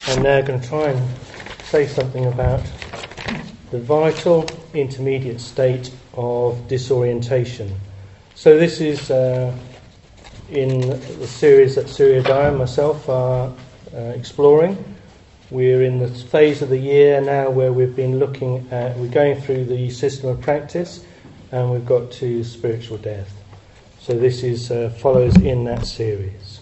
I'm now going to try and say something about the vital intermediate state of disorientation. So this is in the series that Surya and myself are exploring. We're in the phase of the year now where we're going through the system of practice, and we've got to spiritual death. So this is follows in that series.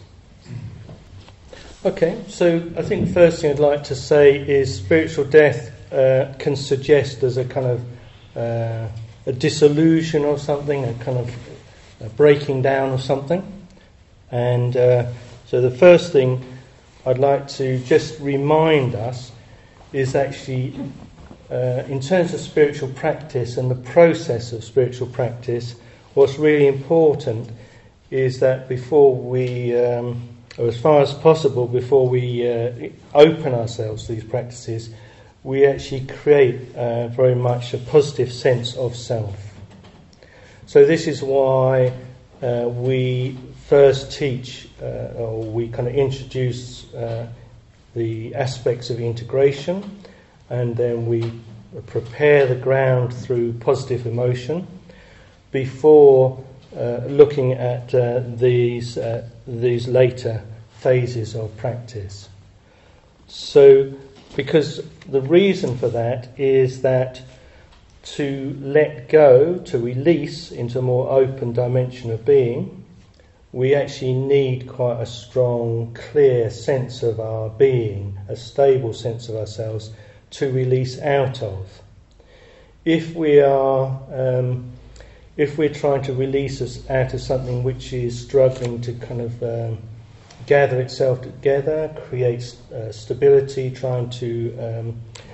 Okay, so I think the first thing I'd like to say is spiritual death can suggest there's a kind of a dissolution of something, a kind of a breaking down of something. And so the first thing I'd like to just remind us is actually in terms of spiritual practice and the process of spiritual practice, what's really important is that before we or as far as possible before we open ourselves to these practices, we actually create very much a positive sense of self. So this is why we first teach, or we kind of introduce the aspects of integration, and then we prepare the ground through positive emotion before looking at these later phases of practice. So, because the reason for that is that to let go, to release into a more open dimension of being, we actually need quite a strong, clear sense of our being, a stable sense of ourselves to release out of. If we're trying to release us out of something which is struggling to kind of gather itself together, create stability, trying to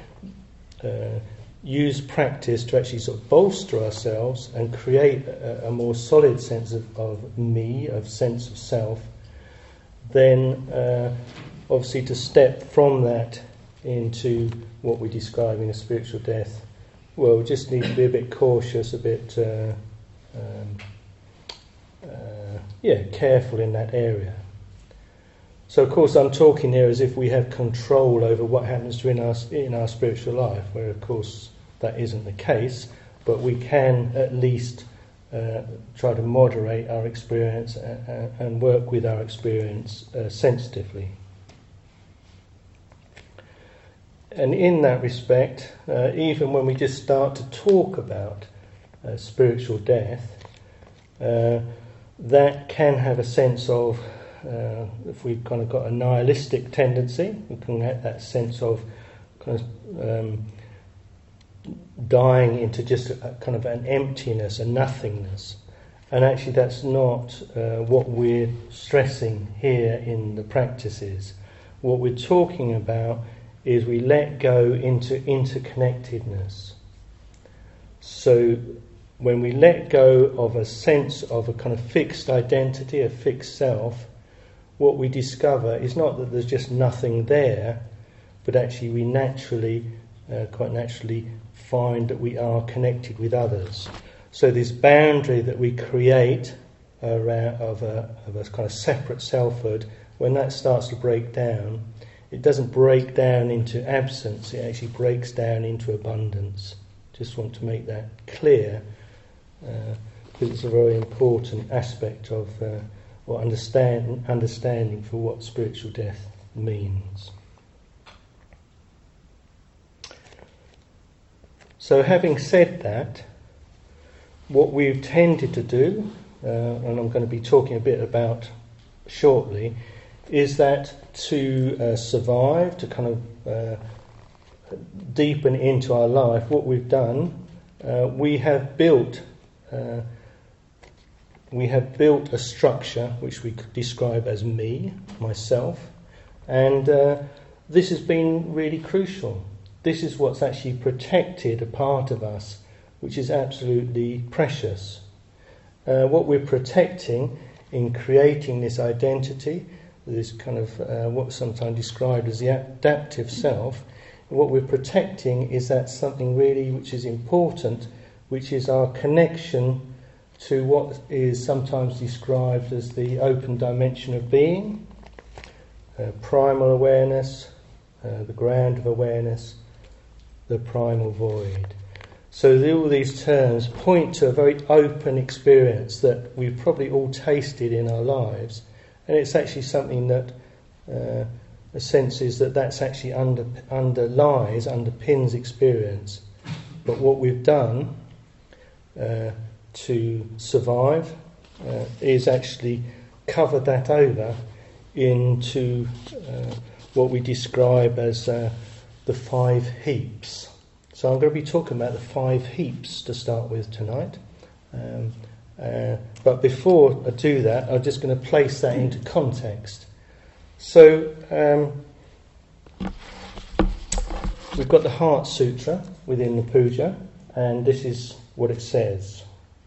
use practice to actually sort of bolster ourselves and create a more solid sense of me, of sense of self, then obviously to step from that into what we describe in a spiritual death, well, we just need to be a bit cautious, a bit careful in that area. So, of course, I'm talking here as if we have control over what happens in our spiritual life, where, of course, that isn't the case, but we can at least try to moderate our experience and work with our experience sensitively. And in that respect, even when we just start to talk about spiritual death, that can have a sense of, if we've kind of got a nihilistic tendency, we can have that sense of kind of dying into just a kind of an emptiness, a nothingness. And actually that's not what we're stressing here in the practices. What we're talking about is we let go into interconnectedness. So when we let go of a sense of a kind of fixed identity, a fixed self, what we discover is not that there's just nothing there, but actually we quite naturally find that we are connected with others. So this boundary that we create around of a kind of separate selfhood, when that starts to break down, it doesn't break down into absence, it actually breaks down into abundance. Just want to make that clear, because it's a very important aspect of or understanding for what spiritual death means. So having said that, what we've tended to do, and I'm going to be talking a bit about shortly, is that to survive, to kind of deepen into our life, what we've done, we have built a structure which we could describe as me, myself, and this has been really crucial. This is what's actually protected a part of us which is absolutely precious. What we're protecting in creating this identity, this kind of what's sometimes described as the adaptive self, what we're protecting is that something really which is important, which is our connection to what is sometimes described as the open dimension of being, primal awareness, the ground of awareness, the primal void. So all these terms point to a very open experience that we've probably all tasted in our lives, and it's actually something that the sense is that that's actually underpins experience. But what we've done to survive is actually cover that over into what we describe as the 5 heaps. So I'm going to be talking about the 5 heaps to start with tonight. But before I do that, I'm just going to place that into context. So we've got the Heart Sutra within the puja, and this is what it says.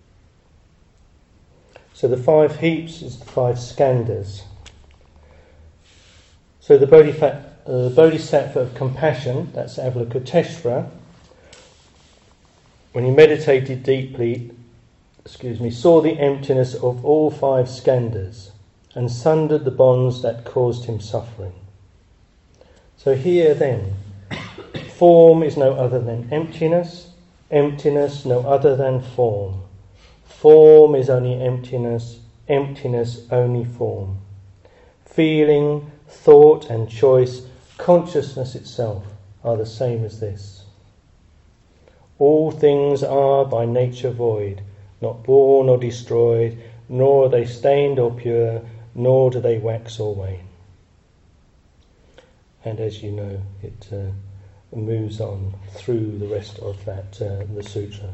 So the 5 heaps is the 5 skandhas. So the Bodhisattva of compassion, that's Avalokiteshvara, when he meditated deeply, saw the emptiness of all 5 skandhas and sundered the bonds that caused him suffering. So here then, form is no other than emptiness, emptiness no other than form. Form is only emptiness, emptiness only form. Feeling, thought and choice, consciousness itself are the same as this. All things are by nature void, not born or destroyed, nor are they stained or pure, nor do they wax or wane. And as you know, it moves on through the rest of that the sutra.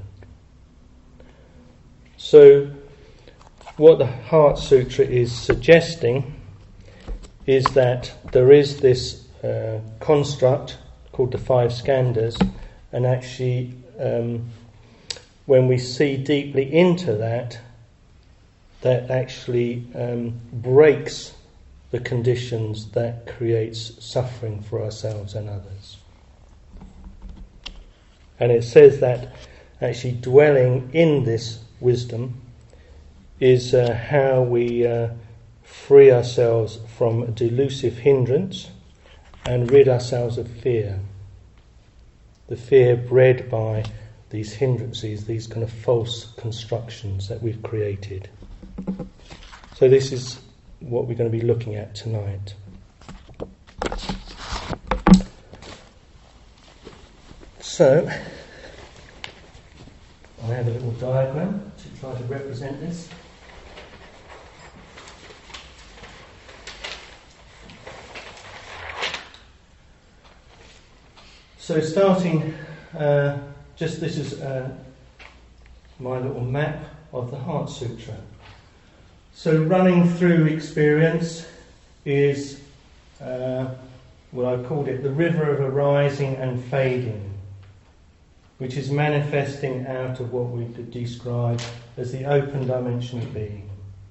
So what the Heart Sutra is suggesting is that there is this construct called the 5 skandhas, and actually when we see deeply into that actually breaks the conditions that creates suffering for ourselves and others. And it says that actually dwelling in this wisdom is how we free ourselves from a delusive hindrance and rid ourselves of fear. The fear bred by these hindrances, these kind of false constructions that we've created. So this is what we're going to be looking at tonight. So, I have a little diagram to try to represent this. So starting, this is my little map of the Heart Sutra. So running through experience is what I called it, the river of arising and fading, which is manifesting out of what we could describe as the open dimension of being.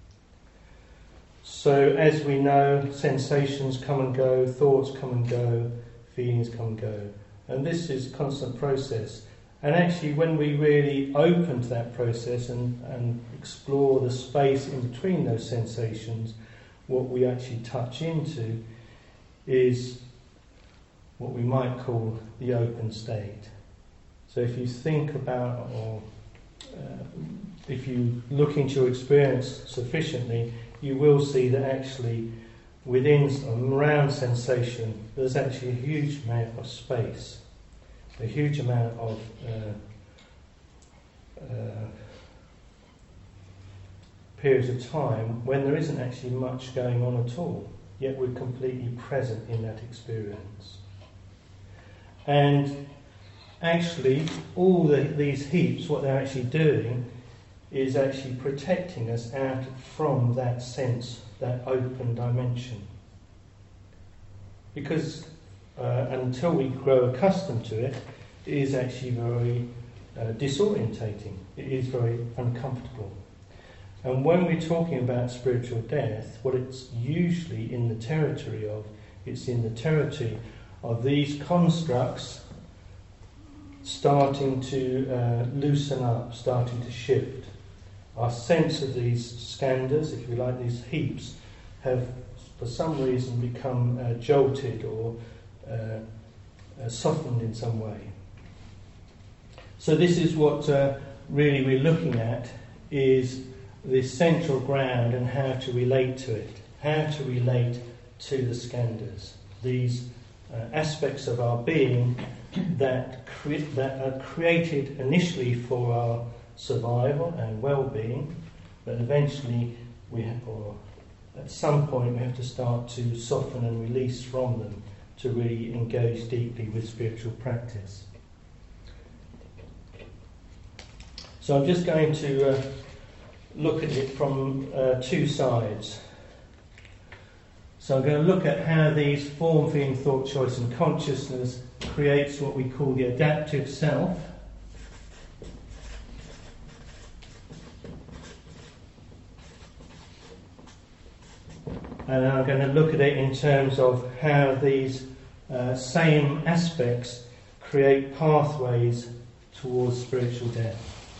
So as we know, sensations come and go, thoughts come and go, feelings come and go. And this is a constant process. And actually when we really open to that process and explore the space in between those sensations, what we actually touch into is what we might call the open state. So if you think about, or if you look into your experience sufficiently, you will see that actually within around sensation there's actually a huge amount of space, a huge amount of periods of time when there isn't actually much going on at all, yet we're completely present in that experience. And actually all these heaps, what they're actually doing is actually protecting us out from that sense, that open dimension. Because until we grow accustomed to it, it is actually very disorientating. It is very uncomfortable. And when we're talking about spiritual death, what it's usually in the territory of, it's in the territory of these constructs starting to loosen up, starting to shift. Our sense of these skandhas, if you like, these heaps, have for some reason become jolted or softened in some way. So this is what really we're looking at, is this central ground and how to relate to it, how to relate to the skandhas, these aspects of our being that are created initially for our survival and well-being, but eventually or at some point we have to start to soften and release from them to really engage deeply with spiritual practice. So I'm just going to look at it from two sides. So I'm going to look at how these form, feeling, thought, choice and consciousness creates what we call the adaptive self. And I'm going to look at it in terms of how these same aspects create pathways towards spiritual death.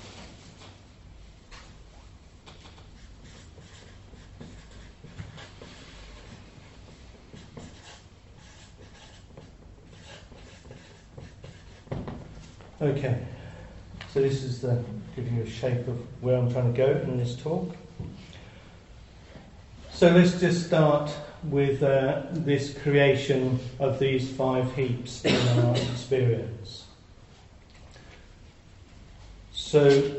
Okay, so this is giving you a shape of where I'm trying to go in this talk. So let's just start with this creation of these 5 heaps in our experience. So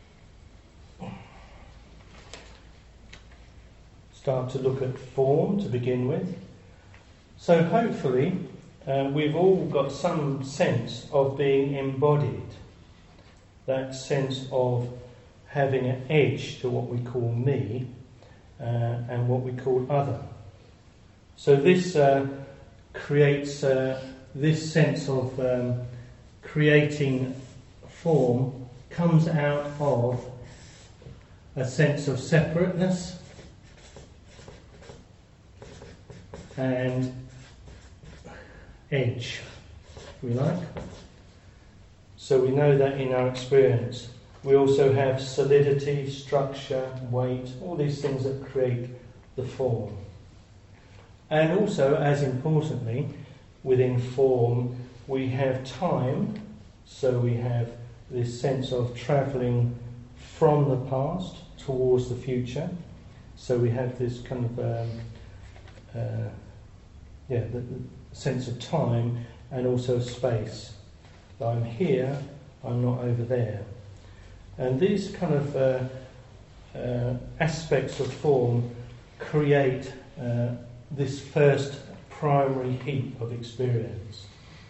start to look at form to begin with. So hopefully we've all got some sense of being embodied, that sense of having an edge to what we call me and what we call other. So this creates this sense of creating form comes out of a sense of separateness and edge, if we like. So we know that in our experience. We also have solidity, structure, weight, all these things that create the form. And also, as importantly, within form, we have time, so we have this sense of travelling from the past towards the future. So we have this kind of the sense of time and also space. I'm here, I'm not over there. And these kind of aspects of form create this first primary heap of experience.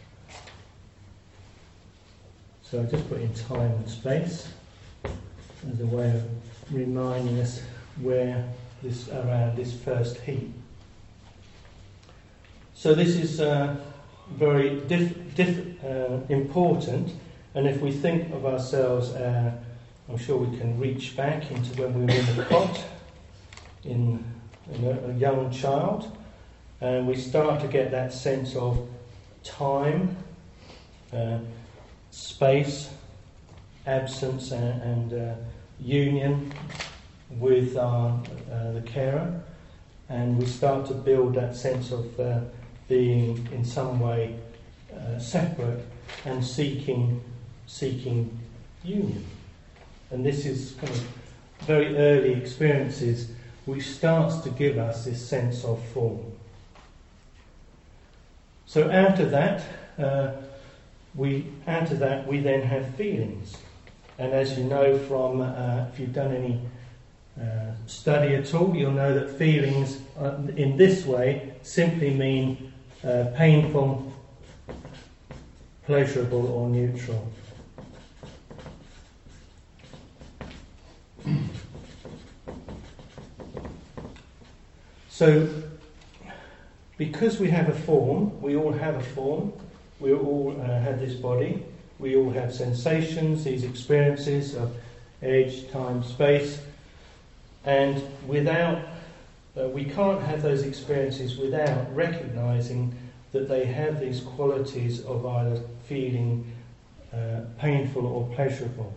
So I just put in time and space as a way of reminding us where around this first heap. So this is very important, and if we think of ourselves, I'm sure we can reach back into when we were in the cot, in a young child, and we start to get that sense of time, space, absence, and union with the carer, and we start to build that sense of being in some way separate and seeking union. And this is kind of very early experiences which starts to give us this sense of form. So out of that we then have feelings. And as you know from, if you've done any study at all, you'll know that feelings in this way simply mean painful, pleasurable or neutral. So, because we have a form, we all have a form, we all have this body, we all have sensations, these experiences of edge, time, space, and without, we can't have those experiences without recognising that they have these qualities of either feeling painful or pleasurable.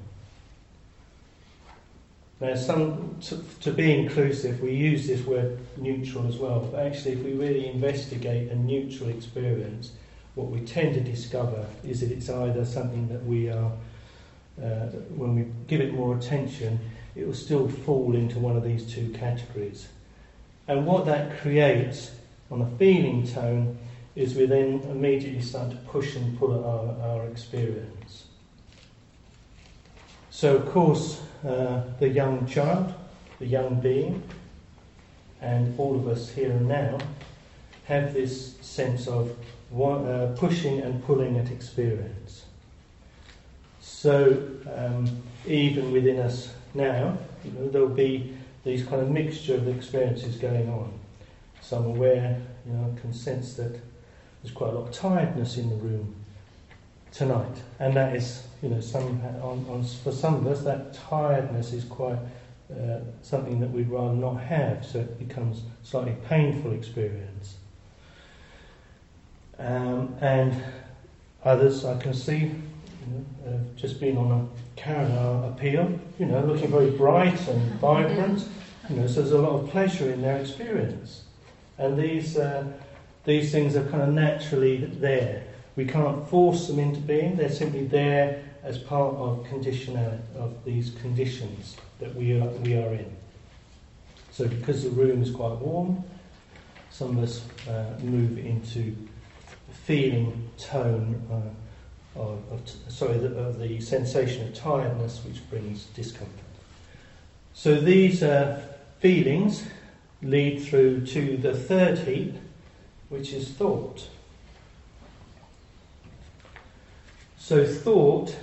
Now, to be inclusive, we use this word neutral as well, but actually if we really investigate a neutral experience, what we tend to discover is that it's either something that we are, when we give it more attention, it will still fall into one of these two categories. And what that creates on a feeling tone is we then immediately start to push and pull at our experience. So of course, the young child, the young being, and all of us here and now have this sense of pushing and pulling at experience. So even within us now, there'll be these kind of mixture of experiences going on. Some aware, can sense that there's quite a lot of tiredness in the room tonight, and that is, for some of us, that tiredness is quite something that we'd rather not have, so it becomes slightly painful experience. And others I can see, just been on a Carina appeal, looking very bright and vibrant, so there's a lot of pleasure in their experience. And these things are kind of naturally there. We can't force them into being, they're simply there as part of conditionality, of these conditions that we are in. So because the room is quite warm, some of us move into feeling tone of the sensation of tiredness, which brings discomfort. So these feelings lead through to the third heap, which is thought. So thought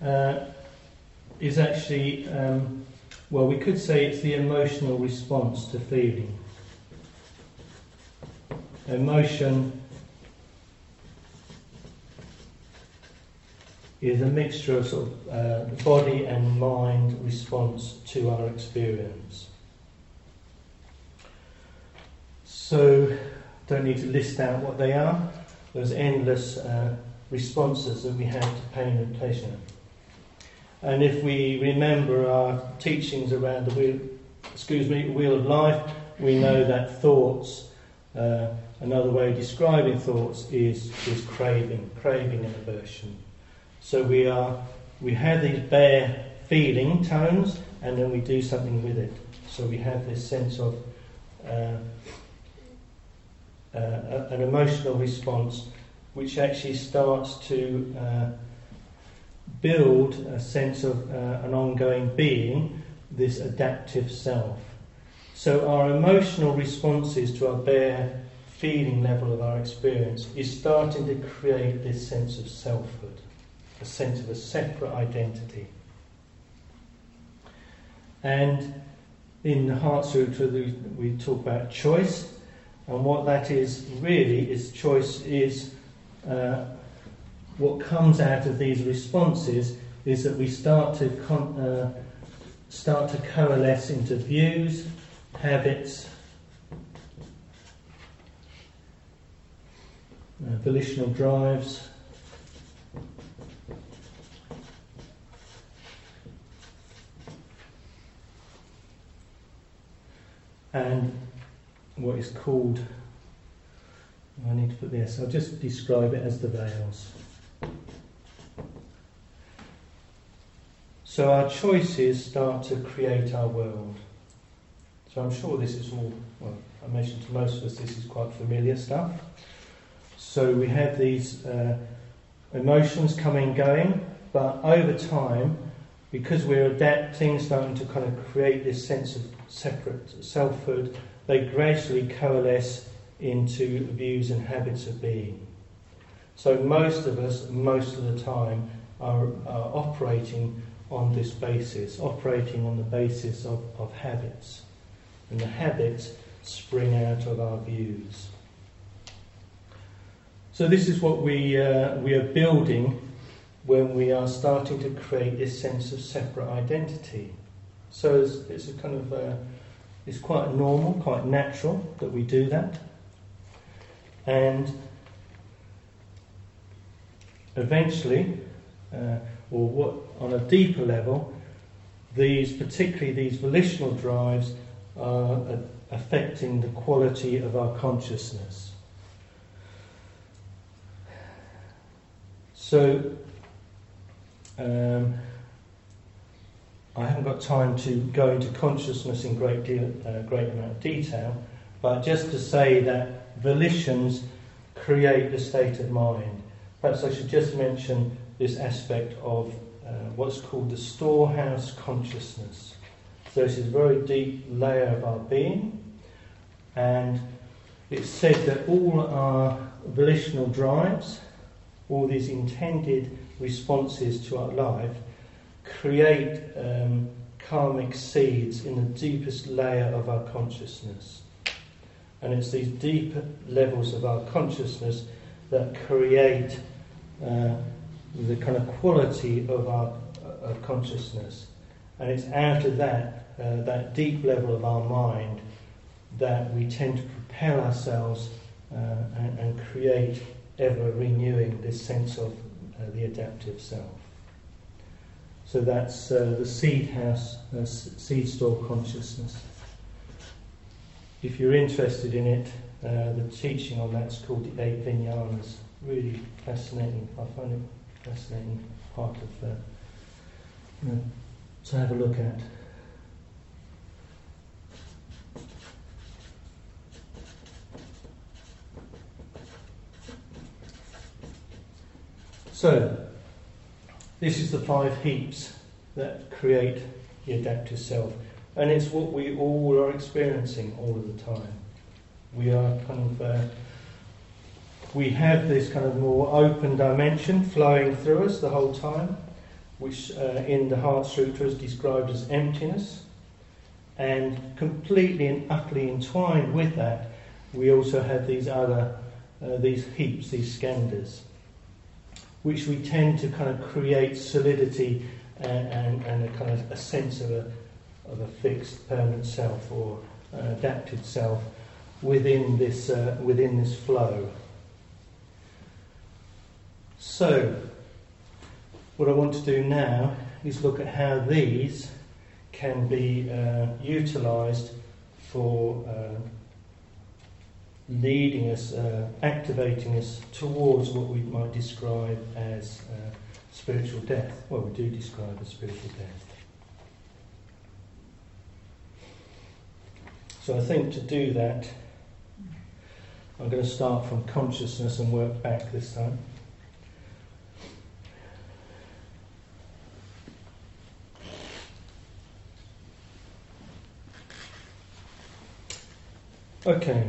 is actually, we could say it's the emotional response to feeling. Emotion is a mixture of sort of body and mind response to our experience. So, don't need to list out what they are. There's endless responses that we have to pain and pleasure. And if we remember our teachings around the wheel of life, we know that thoughts, another way of describing thoughts is craving and aversion. So we have these bare feeling tones, and then we do something with it. So we have this sense of an emotional response, which actually starts to build a sense of an ongoing being, this adaptive self. So our emotional responses to our bare feeling level of our experience is starting to create this sense of selfhood, a sense of a separate identity. And in the Heart Sutra we talk about choice, and what that is really is choice is what comes out of these responses is that we start to coalesce into views, habits, volitional drives, and what is called, I need to put this, I'll just describe it as the veils. So our choices start to create our world. So I'm sure this is all, I mentioned to most of us this is quite familiar stuff. So we have these emotions coming and going, but over time, because we're adapting, starting to kind of create this sense of separate selfhood, they gradually coalesce into views and habits of being. So most of us, most of the time, are operating on this basis, operating on the basis of habits. And the habits spring out of our views. So this is what we are building when we are starting to create this sense of separate identity. So it's a kind of it's quite normal, quite natural that we do that. And eventually, on a deeper level, particularly these volitional drives are affecting the quality of our consciousness. So, I haven't got time to go into consciousness in great amount of detail, but just to say that volitions create the state of mind. Perhaps I should just mention this aspect of what's called the storehouse consciousness. So this is a very deep layer of our being, and it's said that all our volitional drives, all these intended responses to our life, create karmic seeds in the deepest layer of our consciousness. And it's these deep levels of our consciousness that create the kind of quality of our consciousness. And it's out of that deep level of our mind that we tend to propel ourselves and create ever renewing this sense of the adaptive self. So that's the seed house, seed store consciousness. If you're interested in it, the teaching on that's called the 8 Vijnanas. Really fascinating. I find it a fascinating part of to have a look at. So, this is the 5 heaps that create the adaptive self, and it's what we all are experiencing all of the time. We are we have this kind of more open dimension flowing through us the whole time, which in the Heart Sutra is described as emptiness, and completely and utterly entwined with that, we also have these other these heaps, these skandhas, which we tend to kind of create solidity and a kind of a sense of a fixed permanent self or an adapted self within this flow. So, what I want to do now is look at how these can be utilised for leading us, activating us towards what we might describe as spiritual death. Well, we do describe as spiritual death. So I think to do that, I'm going to start from consciousness and work back this time. Okay.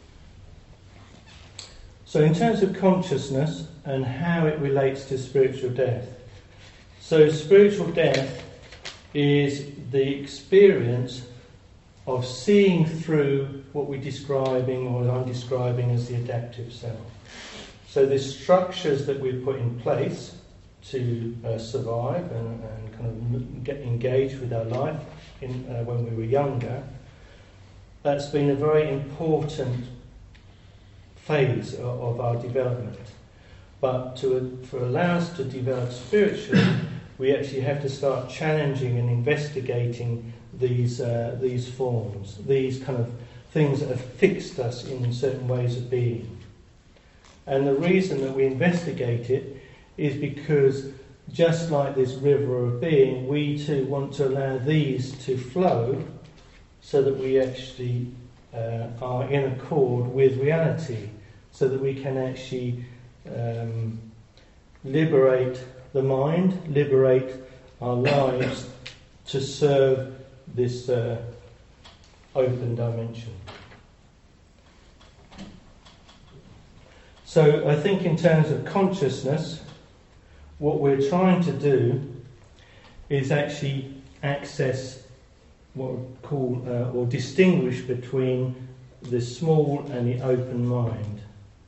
So in terms of consciousness and how it relates to spiritual death. So spiritual death is the experience of seeing through what we're describing, or I'm describing, as the adaptive self. So the structures that we've put in place to survive and kind of get engaged with our life when we were younger, that's been a very important phase of our development. But for allow us to develop spiritually, we actually have to start challenging and investigating these forms, these kind of things that have fixed us in certain ways of being. And the reason that we investigate it is because, just like this river of being, we too want to allow these to flow so that we actually are in accord with reality, so that we can actually liberate the mind, liberate our lives to serve this open dimension. So I think in terms of consciousness, what we're trying to do is actually access what we call, or distinguish between the small and the open mind.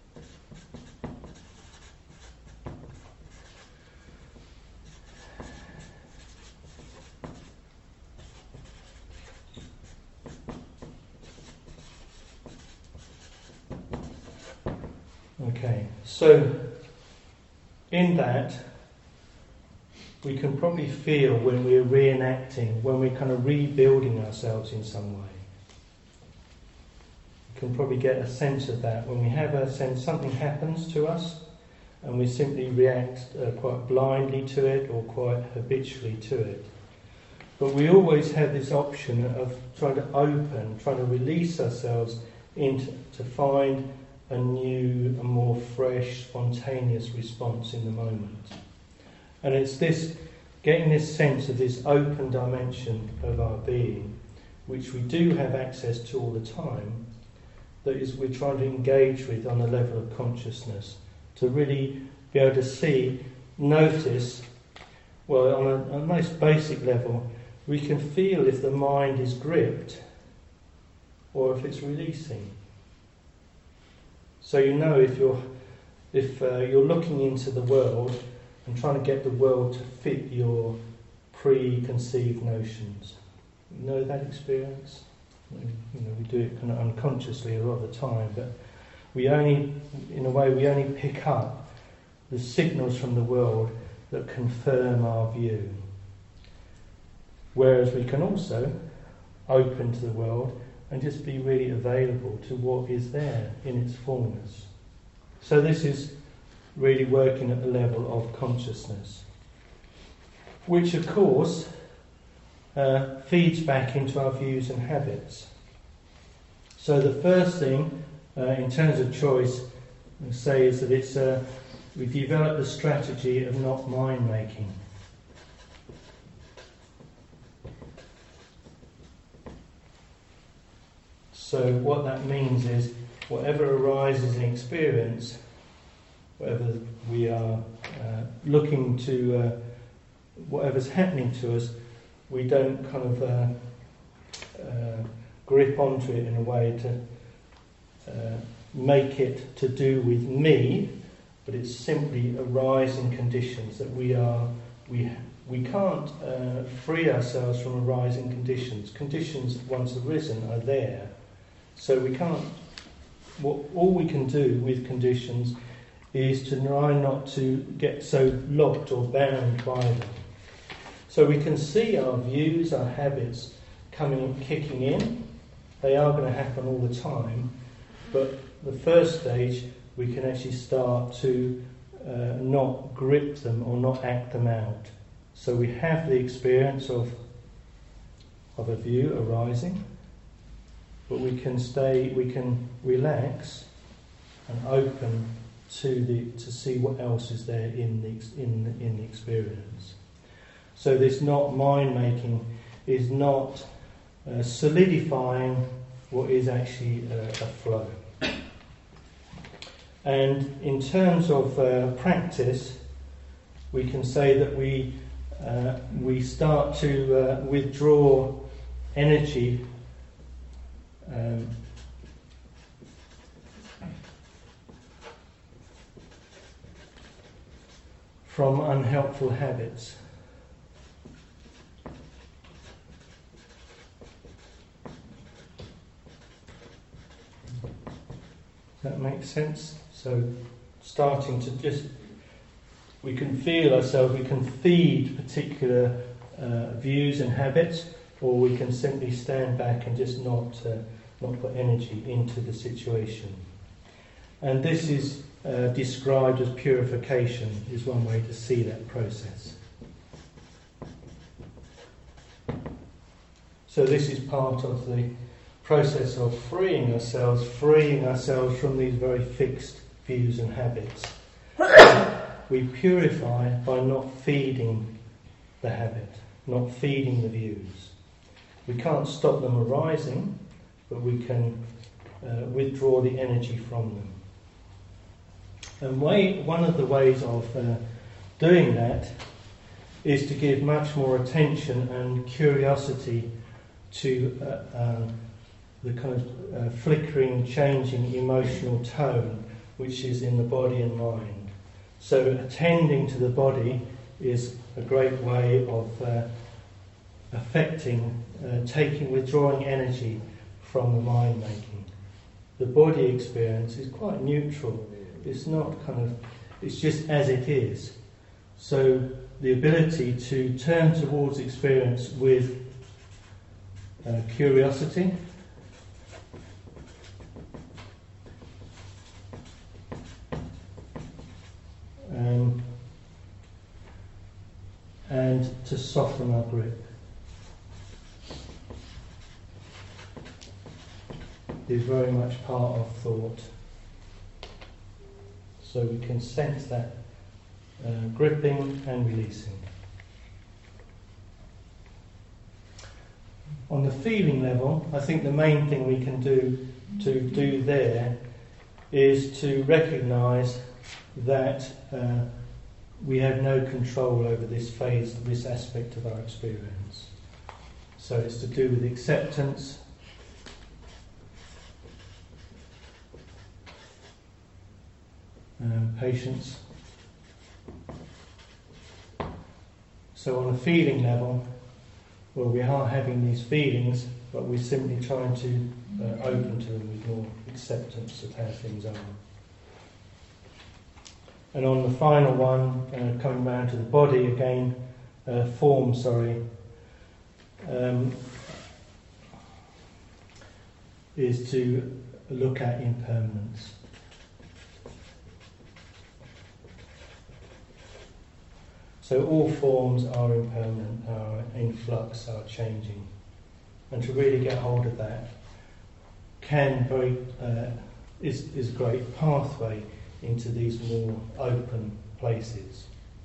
Okay, so in that, we can probably feel when we're reenacting, when we're kind of rebuilding ourselves in some way. We can probably get a sense of that when we have a sense something happens to us and we simply react quite blindly to it or quite habitually to it. But we always have this option of trying to open, trying to release ourselves to find a new, a more fresh, spontaneous response in the moment. And it's this, getting this sense of this open dimension of our being, which we do have access to all the time, that is we're trying to engage with on a level of consciousness, to really be able to see, notice, well, on a most basic level, we can feel if the mind is gripped or if it's releasing. So you know if you're looking into the world and trying to get the world to fit your preconceived notions. You know that experience? We do it kind of unconsciously a lot of the time, but we only pick up the signals from the world that confirm our view. Whereas we can also open to the world and just be really available to what is there in its fullness. So this is really working at the level of consciousness, which of course feeds back into our views and habits. So the first thing, in terms of choice, I say is that we've developed the strategy of not mind-making. So what that means is, whatever arises in experience, whatever we are looking to, whatever's happening to us, we don't kind of grip onto it in a way to make it to do with me, but it's simply arising conditions that we can't free ourselves from arising conditions. Conditions once arisen are there, so we can't. All we can do with conditions is to try not to get so locked or bound by them. So we can see our views, our habits kicking in. They are going to happen all the time, but the first stage we can actually start to not grip them or not act them out. So we have the experience of a view arising, but we can relax and open to see what else is there in the experience. So this not mind making is not solidifying what is actually a flow. And in terms of practice, we can say that we start to withdraw energy from unhelpful habits. Does that make sense? So starting to we can feel ourselves, we can feed particular views and habits, or we can simply stand back and just not put energy into the situation. And this is described as purification, is one way to see that process. So this is part of the process of freeing ourselves from these very fixed views and habits. We purify by not feeding the habit, not feeding the views. We can't stop them arising, but we can withdraw the energy from them. And one of the ways of doing that is to give much more attention and curiosity to the kind of flickering, changing emotional tone which is in the body and mind. So attending to the body is a great way of withdrawing energy from the mind making. The body experience is quite neutral. It's it's just as it is. So the ability to turn towards experience with curiosity, and to soften our grip. Is very much part of thought. So we can sense that gripping and releasing. On the feeling level, I think the main thing we can do there is to recognise that we have no control over this phase, this aspect of our experience. So it's to do with acceptance, patience. So on a feeling level, well, we are having these feelings, but we're simply trying to open to them with more acceptance of how things are. And on the final one, coming round to the body again, form, is to look at impermanence. So all forms are impermanent, are in flux, are changing. And to really get hold of that is a great pathway into these more open places.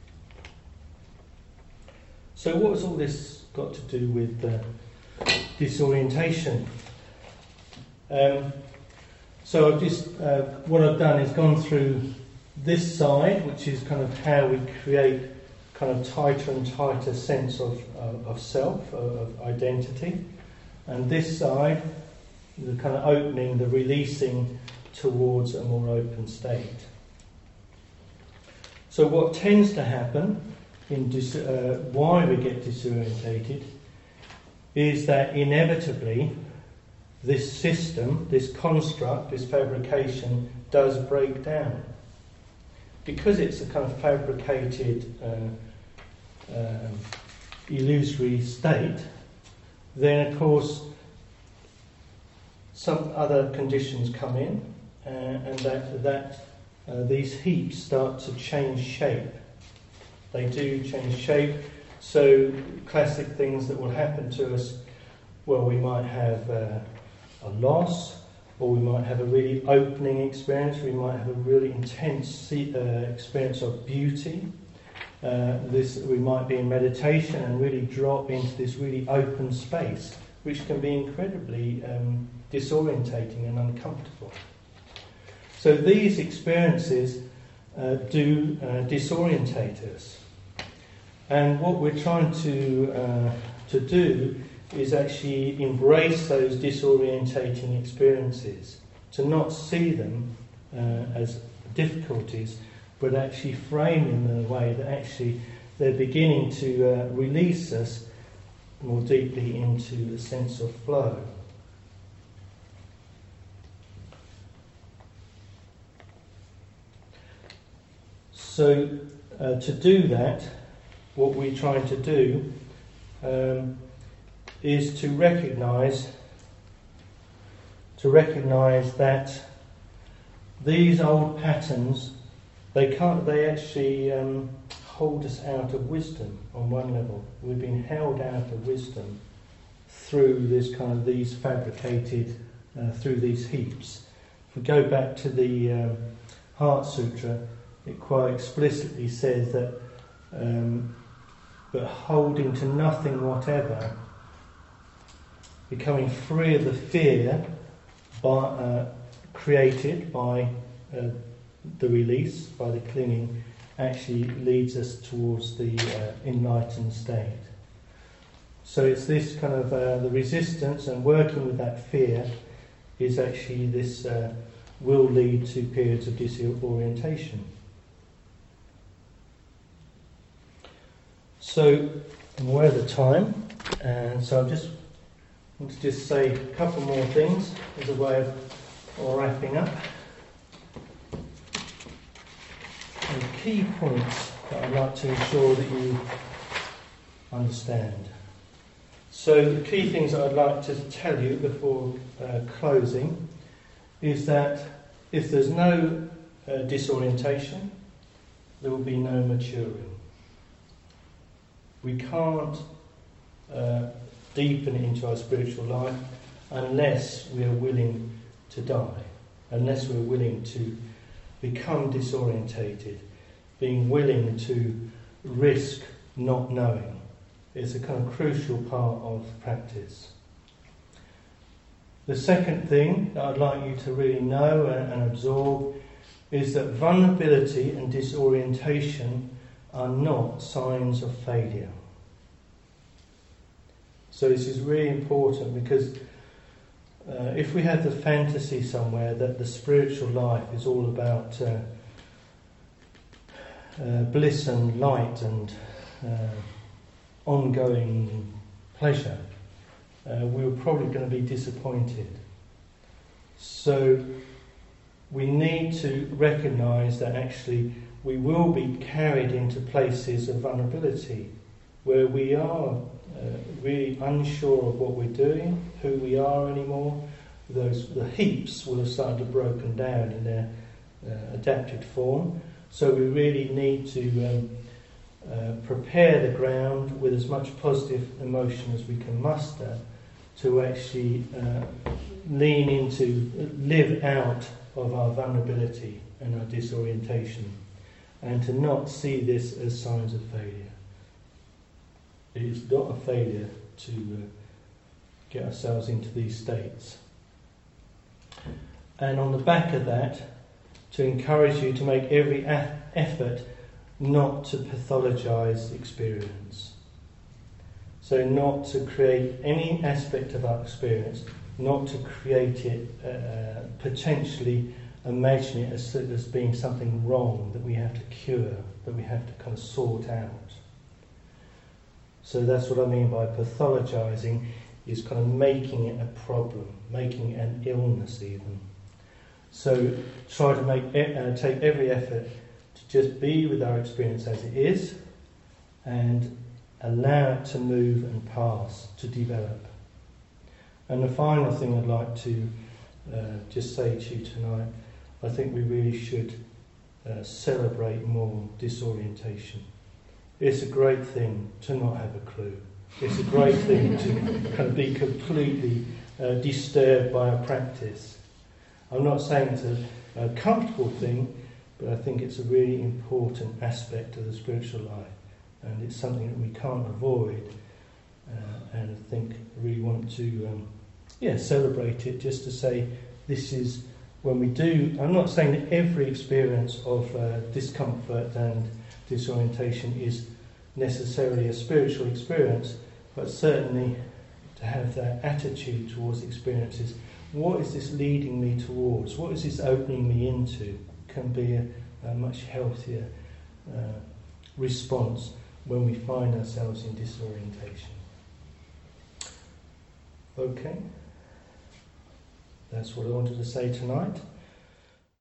So what has all this got to do with disorientation? So I've just what I've done is gone through this side, which is kind of how we create kind of tighter and tighter sense of self, of identity, and this side, the kind of opening, the releasing towards a more open state. So what tends to happen in why we get disorientated is that inevitably this system, this construct, this fabrication does break down. Because it's a kind of fabricated, illusory state, then of course some other conditions come in, and these heaps start to change shape. They do change shape. So classic things that will happen to us, well, we might have a loss, or we might have a really opening experience, we might have a really intense experience of beauty. We might be in meditation and really drop into this really open space, which can be incredibly disorientating and uncomfortable. So these experiences do disorientate us. And what we're trying to do is actually embrace those disorientating experiences, to not see them as difficulties, but actually frame them in a way that actually they're beginning to release us more deeply into the sense of flow. So to do that, what we're trying to do is to recognise that these old patterns, they actually hold us out of wisdom on one level. We've been held out of wisdom through these fabricated, through these heaps. If we go back to the Heart Sutra, it quite explicitly says that but holding to nothing whatever, becoming free of the fear created by the release, by the clinging, actually leads us towards the enlightened state. So it's this kind of the resistance and working with that fear is actually this will lead to periods of disorientation. So we're at the time, and so I just want to say a couple more things as a way of wrapping up. And key points that I'd like to ensure that you understand. So the key things that I'd like to tell you before closing is that if there's no disorientation, there will be no maturing. We can't deepen into our spiritual life unless we are willing to die, unless we're willing to become disorientated, being willing to risk not knowing. It's a kind of crucial part of practice. The second thing that I'd like you to really know and absorb is that vulnerability and disorientation are not signs of failure. So this is really important, because if we have the fantasy somewhere that the spiritual life is all about bliss and light and ongoing pleasure, we were probably going to be disappointed. So we need to recognise that actually we will be carried into places of vulnerability where we are really unsure of what we're doing, who we are anymore. The heaps will have started to broken down in their adapted form. So we really need to prepare the ground with as much positive emotion as we can muster to actually lean into, live out of our vulnerability and our disorientation, and to not see this as signs of failure. It is not a failure to get ourselves into these states. And on the back of that, to encourage you to make every effort not to pathologise experience. So not to create any aspect of our experience, not to create it, potentially imagine it as being something wrong that we have to cure, that we have to kind of sort out. So that's what I mean by pathologising, is kind of making it a problem, making it an illness even. So try to take every effort to just be with our experience as it is and allow it to move and pass, to develop. And the final thing I'd like to just say to you tonight, I think we really should celebrate more disorientation. It's a great thing to not have a clue. It's a great thing to kind of be completely disturbed by a practice. I'm not saying it's a comfortable thing, but I think it's a really important aspect of the spiritual life, and it's something that we can't avoid. And I think I really want to celebrate it, just to say this is when we do. I'm not saying that every experience of discomfort and disorientation is necessarily a spiritual experience, but certainly to have that attitude towards experiences. What is this leading me towards? What is this opening me into? Can be a much healthier response when we find ourselves in disorientation. Okay, that's what I wanted to say tonight.